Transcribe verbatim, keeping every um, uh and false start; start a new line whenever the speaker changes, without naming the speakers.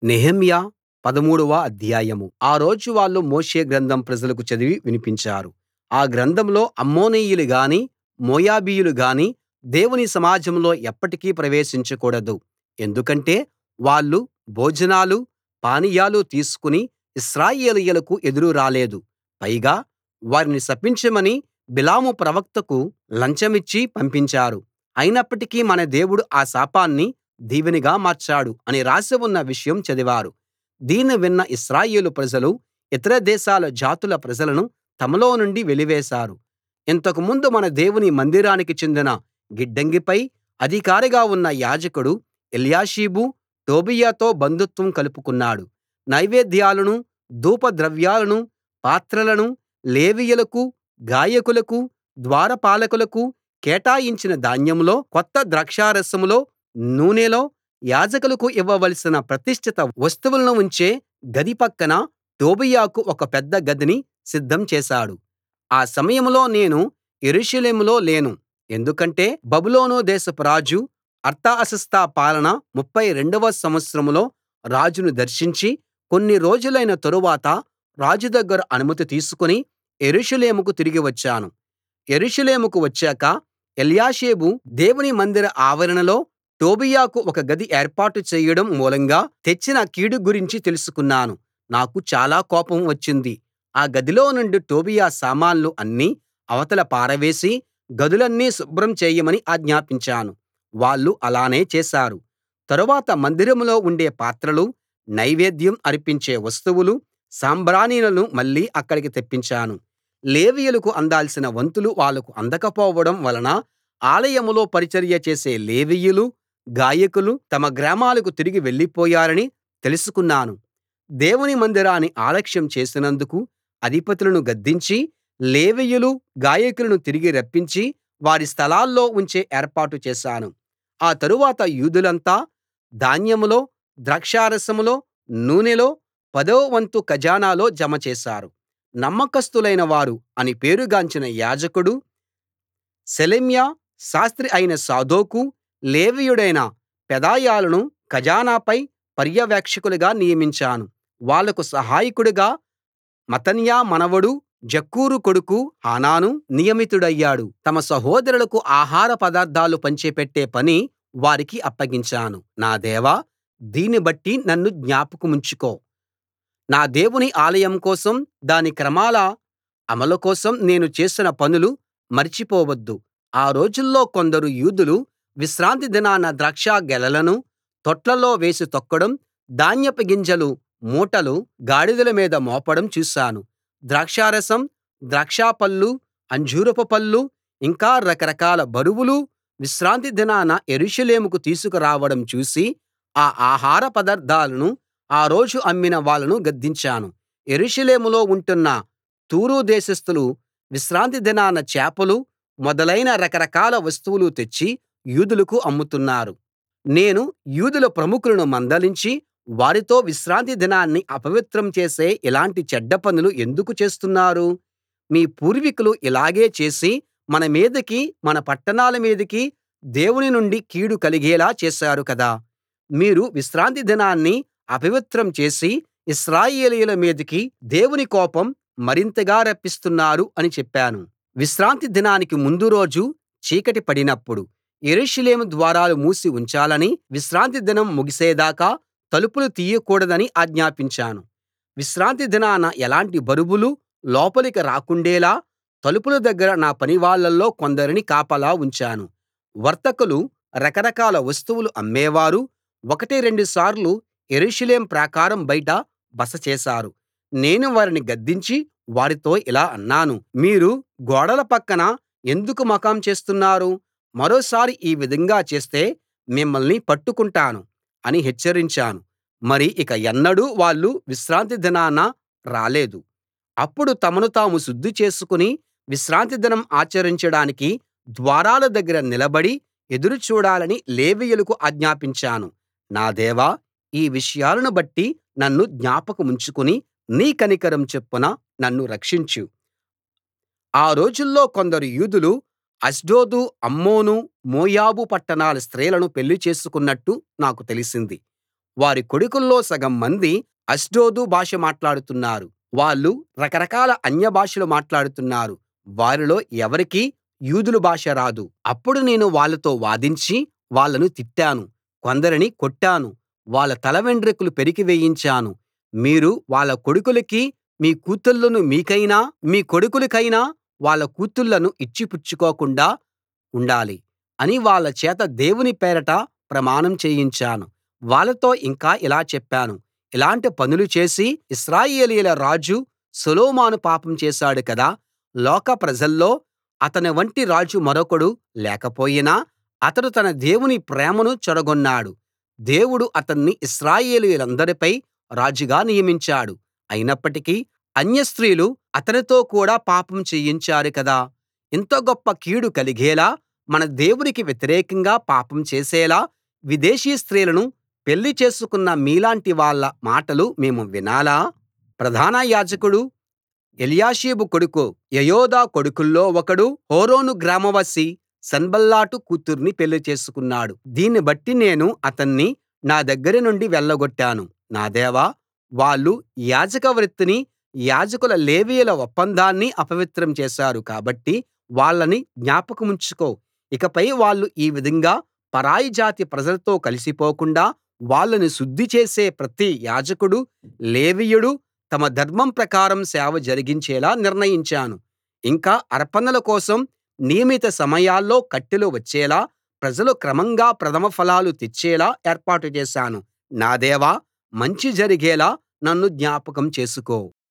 నెహెమ్యా పదమూడవ అధ్యాయం ఆ రోజు వాళ్ళు మోషే గ్రంథం ప్రజలకు చదివి వినిపించారు ఆ గ్రంథంలో అమ్మోనీయులు గాని మోయాబీయులు గాని దేవుని సమాజంలో ఎప్పటికీ ప్రవేశించకూడదు ఎందుకంటే వాళ్ళు భోజనాలు పానీయాలు తీసుకుని ఇశ్రాయేలీయులకు ఎదురు రాలేదు పైగా వారిని శపించమని బిలాము ప్రవక్తకు లంచమిచ్చి పంపించారు అయినప్పటికీ మన దేవుడు ఆ శాపాన్ని దీవెనగా మార్చాడు అని రాసి ఉన్న విషయం చదివారు దీన్ని విన్న ఇశ్రాయేలు ప్రజలు ఇతర దేశాల జాతుల ప్రజలను తమలో నుండి వెలివేశారు ఇంతకుముందు మన దేవుని మందిరానికి చెందిన గిడ్డంగిపై అధికారిగా ఉన్న యాజకుడు ఎల్యాషీబు టోబీయాతో బంధుత్వం కలుపుకున్నాడు నైవేద్యాలనూ ధూపద్రవ్యాలనూ పాత్రలనూ లేవీయులకు గాయకులకు ద్వారపాలకులకు కేటాయించిన ధాన్యంలో కొత్త ద్రాక్షారసంలో నూనెలో యాజకులకు ఇవ్వవలసిన ప్రతిష్ఠిత వస్తువులను ఉంచే గది పక్కన టోబీయాకు ఒక పెద్ద గదిని సిద్ధం చేశాడు ఆ సమయంలో నేను యెరూషలేములో లేను ఎందుకంటే బబులోను దేశపు రాజు అర్తహషస్త పాలన ముప్ఫై రెండవ సంవత్సరంలో రాజును దర్శించి కొన్ని రోజులైన తరువాత రాజు దగ్గర అనుమతి తీసుకుని యెరూషలేముకు తిరిగి వచ్చాను యెరూషలేముకు వచ్చాక ఎల్యాషీబు దేవుని మందిర ఆవరణలో టోబీయాకు ఒక గది ఏర్పాటు చేయడం మూలంగా తెచ్చిన కీడు గురించి తెలుసుకున్నాను నాకు చాలా కోపం వచ్చింది ఆ గదిలో నుండి టోబీయా సామాన్లు అన్నీ అవతల పారవేసి గదులన్నీ శుభ్రం చేయమని ఆజ్ఞాపించాను వాళ్ళు అలానే చేశారు తరువాత మందిరంలో ఉండే పాత్రలు నైవేద్యం అర్పించే వస్తువులు సాంబ్రాణిలను మళ్ళీ అక్కడికి తెప్పించాను లేవీయులకు అందాల్సిన వంతులు వాళ్లకు అందకపోవడం వలన ఆలయంలో పరిచర్య చేసే లేవీయులు గాయకులు తమ గ్రామాలకు తిరిగి వెళ్ళిపోయారని తెలుసుకున్నాను దేవుని మందిరాన్ని అలక్ష్యం చేసినందుకు అధిపతులను గద్దించి లేవీయులు గాయకులను తిరిగి రప్పించి వారి స్థలాల్లో ఉంచే ఏర్పాటు చేశాను ఆ తరువాత యూదులంతా ధాన్యంలో ద్రాక్షారసంలో నూనెలో పదో వంతు ఖజానాలో జమ చేశారు నమ్మకస్తులైన వారు అని పేరుగాంచిన యాజకుడు షెలెమ్యా శాస్త్రి అయిన సాదోకు లేవీయుడైన పెదాయాలను ఖజానాపై పర్యవేక్షకులుగా నియమించాను వాళ్లకు సహాయకుడుగా మత్తన్యా మనవడు జక్కూరు కొడుకు హానాను నియమితుడయ్యాడు తమ సహోదరులకు ఆహార పదార్థాలు పంచిపెట్టే పని వారికి అప్పగించాను నా దేవా దీన్ని బట్టి నన్ను జ్ఞాపకముంచుకో నా దేవుని ఆలయం కోసం దాని క్రమాల అమలు కోసం నేను చేసిన పనులు మర్చిపోవద్దు ఆ రోజుల్లో కొందరు యూదులు విశ్రాంతి దినాన ద్రాక్ష గెలలను తొట్లలో వేసి తొక్కడం ధాన్యపు గింజలు మూటలు గాడిదల మీద మోపడం చూశాను ద్రాక్షారసం ద్రాక్షపళ్ళు అంజూరపు పళ్ళు ఇంకా రకరకాల బరువులు విశ్రాంతి దినాన యెరూషలేముకు తీసుకురావడం చూసి ఆ ఆహార పదార్థాలను ఆ రోజు అమ్మిన వాళ్ళను గద్దించాను యెరూషలేములో ఉంటున్న తూరు దేశస్థులు విశ్రాంతి దినాన చేపలు మొదలైన రకరకాల వస్తువులు తెచ్చి యూదులకు అమ్ముతున్నారు నేను యూదుల ప్రముఖులను మందలించి వారితో విశ్రాంతి దినాన్ని అపవిత్రం చేసే ఇలాంటి చెడ్డ పనులు ఎందుకు చేస్తున్నారు మీ పూర్వీకులు ఇలాగే చేసి మన మీదికి మన పట్టణాల మీదికి దేవుని నుండి కీడు కలిగేలా చేశారు కదా మీరు విశ్రాంతి దినాన్ని అపవిత్రం చేసి ఇశ్రాయేలీయుల మీదికి దేవుని కోపం మరింతగా రప్పిస్తున్నారు అని చెప్పాను విశ్రాంతి దినానికి ముందు రోజు చీకటి పడినప్పుడు యెరూషలేము ద్వారాలు మూసి ఉంచాలని విశ్రాంతి దినం ముగిసేదాకా తలుపులు తీయకూడదని ఆజ్ఞాపించాను విశ్రాంతి దినాన ఎలాంటి బరువులు లోపలికి రాకుండేలా తలుపుల దగ్గర నా పనివాళ్ళలో కొందరిని కాపలా ఉంచాను వర్తకులు రకరకాల వస్తువులు అమ్మేవారు ఒకటి రెండు సార్లు యెరూషలేం ప్రాకారం బయట బస చేశారు నేను వారిని గద్దించి వారితో ఇలా అన్నాను మీరు గోడల పక్కన ఎందుకు మకాం చేస్తున్నారు మరోసారి ఈ విధంగా చేస్తే మిమ్మల్ని పట్టుకుంటాను అని హెచ్చరించాను మరి ఇక ఎన్నడూ వాళ్ళు విశ్రాంతి దినాన రాలేదు అప్పుడు తమను తాము శుద్ధి చేసుకుని విశ్రాంతి దినం ఆచరించడానికి ద్వారాల దగ్గర నిలబడి ఎదురు చూడాలని లేవీయులకు ఆజ్ఞాపించాను నా దేవా ఈ విషయాలను బట్టి నన్ను జ్ఞాపకముంచుకుని నీ కనికరం చొప్పున నన్ను రక్షించు ఆ రోజుల్లో కొందరు యూదులు అష్డోదు అమ్మోను మోయాబు పట్టణాల స్త్రీలను పెళ్లి చేసుకున్నట్టు నాకు తెలిసింది వారి కొడుకుల్లో సగం మంది అష్డోదు భాష మాట్లాడుతున్నారు వాళ్ళు రకరకాల అన్యభాషలు మాట్లాడుతున్నారు వారిలో ఎవరికీ యూదుల భాష రాదు అప్పుడు నేను వాళ్ళతో వాదించి వాళ్ళను తిట్టాను కొందరిని కొట్టాను వాళ్ళ తల వెండ్రుకలు పెరికి వేయించాను మీరు వాళ్ళ కొడుకులకి మీ కూతుళ్ళను మీకైనా మీ కొడుకులకైనా వాళ్ళ కూతుళ్ళను ఇచ్చి పుచ్చుకోకుండా ఉండాలి అని వాళ్ళ చేత దేవుని పేరట ప్రమాణం చేయించాను వాళ్ళతో ఇంకా ఇలా చెప్పాను ఇలాంటి పనులు చేసి ఇశ్రాయేలీయుల రాజు సొలొమోను పాపం చేశాడు కదా లోక ప్రజల్లో అతని వంటి రాజు మరొకడు లేకపోయినా అతడు తన దేవుని ప్రేమను చెడగొన్నాడు దేవుడు అతన్ని ఇశ్రాయేలీయులందరిపై రాజుగా నియమించాడు అయినప్పటికీ అన్య స్త్రీలు అతనితో కూడా పాపం చేయించారు కదా ఇంత గొప్ప కీడు కలిగేలా మన దేవునికి వ్యతిరేకంగా పాపం చేసేలా విదేశీ స్త్రీలను పెళ్లి చేసుకున్న మీలాంటి వాళ్ళ మాటలు మేము వినాలా ప్రధాన యాజకుడు ఎల్యాషీబు కొడుకు యెహోయదా కొడుకుల్లో ఒకడు హోరోను గ్రామవాసి సన్బల్లాటు కూతుర్ని పెళ్లి చేసుకున్నాడు దీన్ని బట్టి నేను అతన్ని నా దగ్గర నుండి వెళ్ళగొట్టాను నా దేవా వాళ్ళు యాజక వృత్తిని యాజకుల లేవీయుల ఒప్పందాన్ని అపవిత్రం చేశారు కాబట్టి వాళ్ళని జ్ఞాపకముంచుకో ఇకపై వాళ్ళు ఈ విధంగా పరాయి జాతి ప్రజలతో కలిసిపోకుండా వాళ్ళను శుద్ధి చేసే ప్రతి యాజకుడు లేవీయుడు తమ ధర్మం ప్రకారం సేవ జరిగించేలా నిర్ణయించాను ఇంకా అర్పణల కోసం నియమిత సమయాల్లో కట్టెలు వచ్చేలా ప్రజలు క్రమంగా ప్రథమ ఫలాలు తెచ్చేలా ఏర్పాటు చేశాను నా దేవా మంచి జరిగేలా నన్ను జ్ఞాపకం చేసుకో